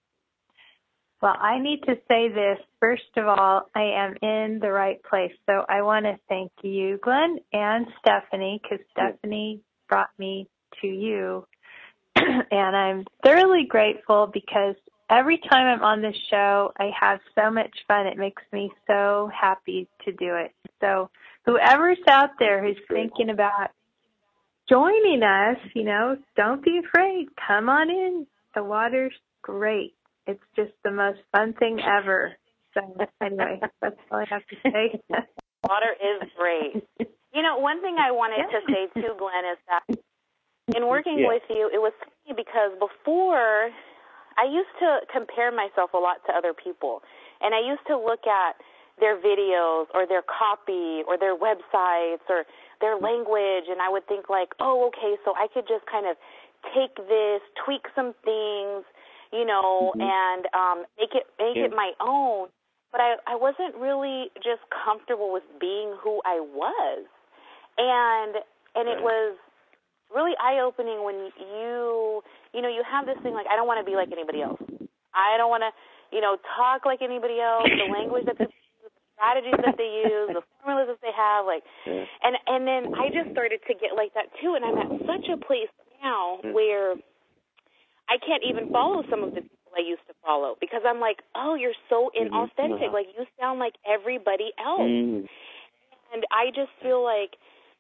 Well, I need to say this. First of all, I am in the right place. So I want to thank you, Glenn, and Stephanie, because Stephanie brought me to you. And I'm thoroughly grateful because every time I'm on this show, I have so much fun. It makes me so happy to do it. So whoever's out there who's thinking about joining us, you know, don't be afraid. Come on in. The water's great. It's just the most fun thing ever. So anyway, that's all I have to say. Water is great. You know, one thing I wanted yeah. to say too, Glenn, is that in working yeah. with you, it was funny because before I used to compare myself a lot to other people. And I used to look at their videos or their copy or their websites or their language, and I would think like, oh, okay, so I could just kind of take this, tweak some things, you know, mm-hmm. and um, make it make yeah. it my own. But I, I wasn't really just comfortable with being who I was. And and it was really eye-opening when you, you know, you have this thing like, I don't want to be like anybody else. I don't want to, you know, talk like anybody else, the language that they use, the strategies that they use, the formulas that they have, like, yeah. and, and then I just started to get like that too, and I'm at such a place now yeah. where I can't even follow some of the people I used to follow because I'm like, oh, you're so inauthentic. Mm-hmm. Like, you sound like everybody else. Mm-hmm. And I just feel like,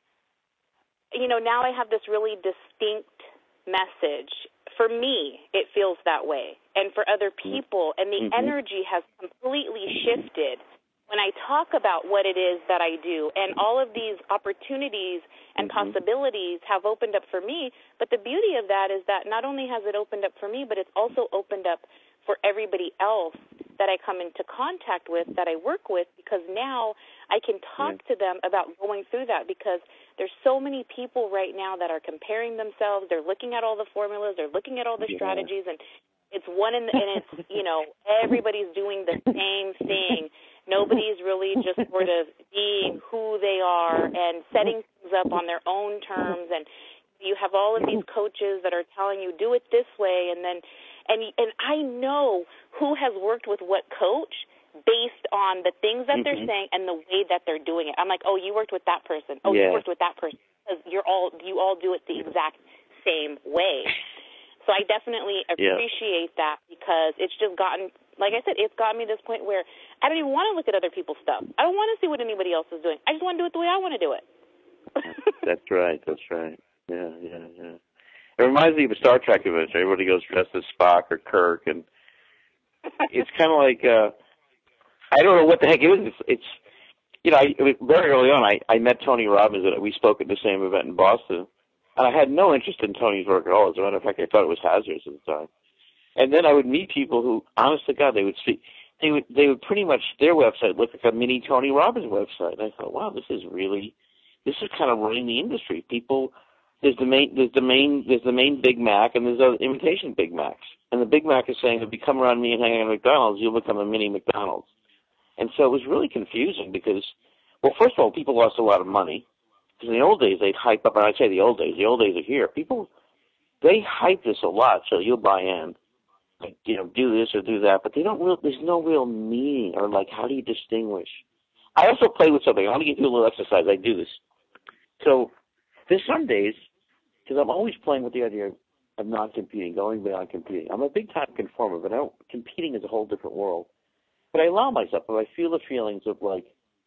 you know, now I have this really distinct message. For me, it feels that way. And for other people, and the mm-hmm. energy has completely shifted when I talk about what it is that I do. And all of these opportunities and mm-hmm. possibilities have opened up for me. But the beauty of that is that not only has it opened up for me, but it's also opened up for everybody else that I come into contact with, that I work with, because now I can talk yeah. to them about going through that, because there's so many people right now that are comparing themselves. They're looking at all the formulas. They're looking at all the yeah. strategies, and it's one in the, and it's, you know, everybody's doing the same thing. Nobody's really just sort of being who they are and setting things up on their own terms. And you have all of these coaches that are telling you, do it this way, and then And and I know who has worked with what coach, based on the things that mm-hmm. they're saying and the way that they're doing it. I'm like, oh, you worked with that person. Oh, yeah. you worked with that person. Because you're all, you all do it the exact same way. So I definitely appreciate yeah. that because it's just gotten, like I said, it's gotten me to this point where I don't even want to look at other people's stuff. I don't want to see what anybody else is doing. I just want to do it the way I want to do it. That's right. That's right. Yeah, yeah, yeah. It reminds me of a Star Trek adventure. Everybody goes dressed as Spock or Kirk, and it's kind of like uh, I don't know what the heck it was. It's, it's you know, I, it was very early on. I, I met Tony Robbins, and we spoke at the same event in Boston, and I had no interest in Tony's work at all. As a matter of fact, I thought it was hazardous at the time. And then I would meet people who, honest to God, they would speak. They would they would pretty much their website look like a mini Tony Robbins website. And I thought, wow, this is really this is kind of running the industry. People. There's the main, there's the main, there's the main Big Mac, and there's other imitation Big Macs. And the Big Mac is saying, if you come around me and hang out at McDonald's, you'll become a mini McDonald's. And so it was really confusing because, well, first of all, people lost a lot of money. Because in the old days, they'd hype up, and I say the old days, the old days are here. People, they hype this a lot, so you'll buy in. Like, you know, do this or do that, but they don't real, there's no real meaning, or like, how do you distinguish? I also play with something. I want to give you a little exercise. I do this. So there's some days, because I'm always playing with the idea of, of not competing, going beyond competing. I'm a big-time conformer, but I don't, competing is a whole different world. But I allow myself, if I feel the feelings of like,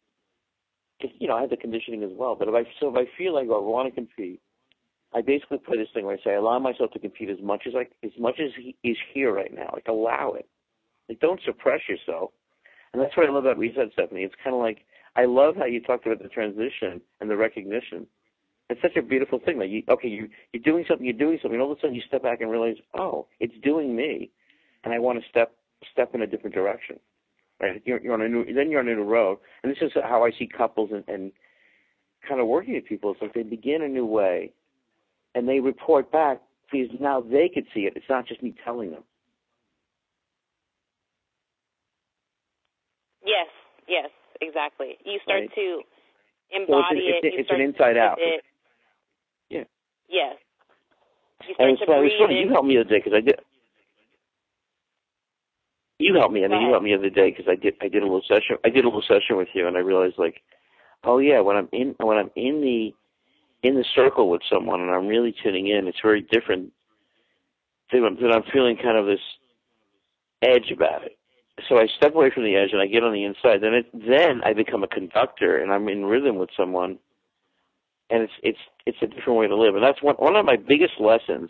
cause, you know, I have the conditioning as well, but if I, so if I feel like I want to compete, I basically play this thing where I say I allow myself to compete as much as I, as much as he is here right now. Like, allow it. Like, don't suppress yourself. And that's what I love about Reset, Stephanie. It's kind of like, I love how you talked about the transition and the recognition. It's such a beautiful thing. Like, you, okay, you, you're doing something, you're doing something, and all of a sudden you step back and realize, oh, it's doing me, and I want to step step in a different direction. Right? You're, you're on a new, then you're on a new road, and this is how I see couples and, and kind of working with people. It's like they begin a new way, and they report back because now they could see it. It's not just me telling them. Yes, yes, exactly. You start Right? to embody so it's, it. it's, You it's start an inside to out. It. Yeah. Yes. You start And it's to funny, breathe it's funny. in. You helped me the other day because I did. You helped me, and you helped me the other day because I did. I did a little session. I did a little session with you, and I realized, like, oh yeah, when I'm in, when I'm in the, in the circle with someone, and I'm really tuning in, it's very different. That I'm feeling kind of this edge about it. So I step away from the edge and I get on the inside. Then it, then I become a conductor, and I'm in rhythm with someone. And it's it's it's a different way to live, and that's one one of my biggest lessons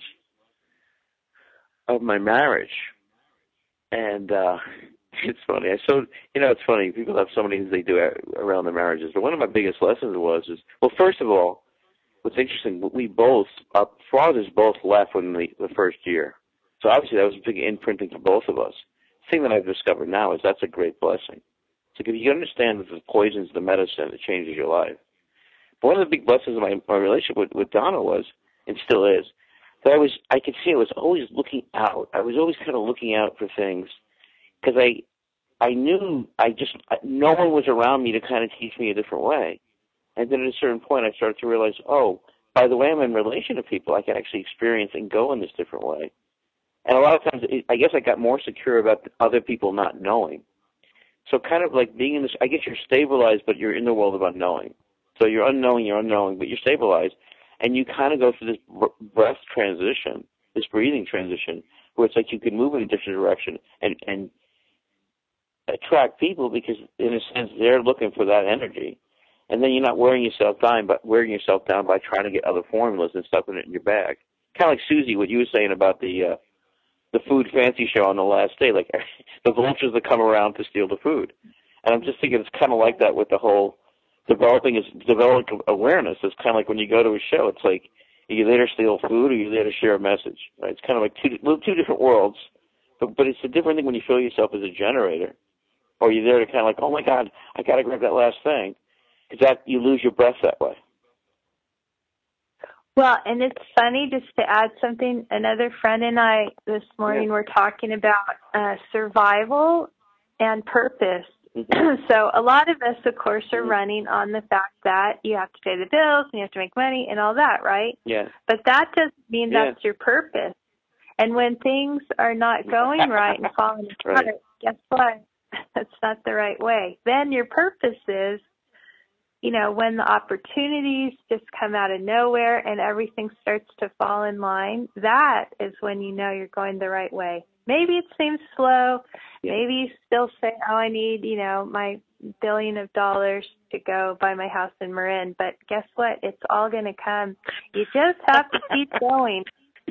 of my marriage. And uh, it's funny. I so you know it's funny. People have so many things they do around their marriages, but one of my biggest lessons was is well, first of all, what's interesting, we both our fathers both left within the, the first year, so obviously that was a big imprinting for both of us. The thing that I've discovered now is that's a great blessing. So if you understand that the poison's the medicine, it changes your life. One of the big blessings of my, my relationship with, with Donna was, and still is, that I was, I could see I was always looking out. I was always kind of looking out for things because I, I knew I just, no one was around me to kind of teach me a different way. And then at a certain point I started to realize, oh, by the way I'm in relation to people, I can actually experience and go in this different way. And a lot of times, it, I guess I got more secure about other people not knowing. So kind of like being in this, I guess you're stabilized, but you're in the world of unknowing. So you're unknowing, you're unknowing, but you're stabilized, and you kind of go through this breath transition, this breathing transition, where it's like you can move in a different direction and, and attract people because, in a sense, they're looking for that energy. And then you're not wearing yourself down, but wearing yourself down by trying to get other formulas and stuffing it in your bag. Kind of like Susie, what you were saying about the uh, the food fancy show on the last day, like the vultures that come around to steal the food. And I'm just thinking it's kind of like that with the whole developing is developing awareness. It's kind of like when you go to a show, it's like you're there to steal food or you're there to share a message. Right? It's kind of like two two different worlds, but but it's a different thing when you feel yourself as a generator, or you're there to kind of like, oh my God, I got to grab that last thing, because that you lose your breath that way. Well, and it's funny, just to add something, another friend and I this morning Yeah. were talking about uh, survival and purpose. Mm-hmm. So a lot of us, of course, are Mm-hmm. running on the fact that you have to pay the bills and you have to make money and all that, right? Yeah. But that doesn't mean Yeah. that's your purpose. And when things are not going right and falling apart, Right. guess what? That's not the right way. Then your purpose is, you know, when the opportunities just come out of nowhere and everything starts to fall in line, that is when you know you're going the right way. Maybe it seems slow. Maybe you still say, oh, I need, you know, my billion of dollars to go buy my house in Marin. But guess what? It's all going to come. You just have to keep going.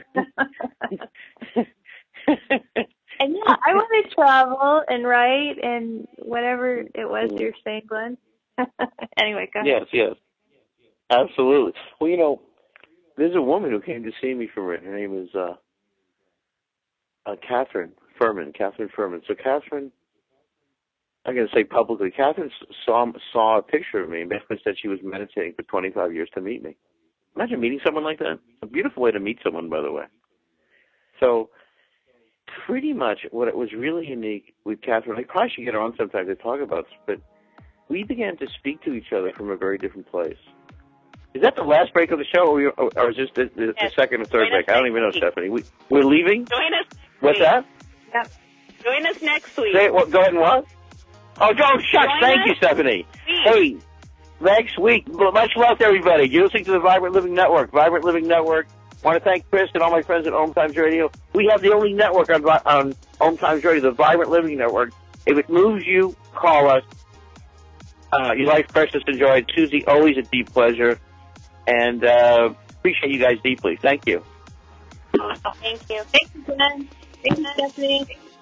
And yeah, I want to travel and write and whatever it was you're saying, Glenn. Anyway, go ahead. Yes, yes. Absolutely. Well, you know, there's a woman who came to see me from it. Her name is uh, uh, Catherine Furman. Catherine Furman. So Catherine, I'm going to say publicly, Catherine saw saw a picture of me and basically said she was meditating for twenty-five years to meet me. Imagine meeting someone like that. A beautiful way to meet someone, by the way. So pretty much what it was really unique with Catherine, I probably should get her on sometime to talk about this, but we began to speak to each other from a very different place. Is that the last break of the show, or, we, or is this the, the, yes. the second or third break? I don't even know, week. Stephanie. We, we're leaving? Join us. What's week. that? Yep. Join us next week. Say, well, go ahead and what? Oh, Joe, shucks. Thank us. you, Stephanie. Hey, next week. Much love to everybody. You're listening to the Vibrant Living Network. Vibrant Living Network. I want to thank Chris and all my friends at Om Times Radio. We have the only network on, on Om Times Radio, the Vibrant Living Network. If it moves you, call us. Uh, your life precious, enjoy it. Susie, always a deep pleasure. And uh, appreciate you guys deeply. Thank you. Thank you. Thank you, Glenn. Thank you, Stephanie.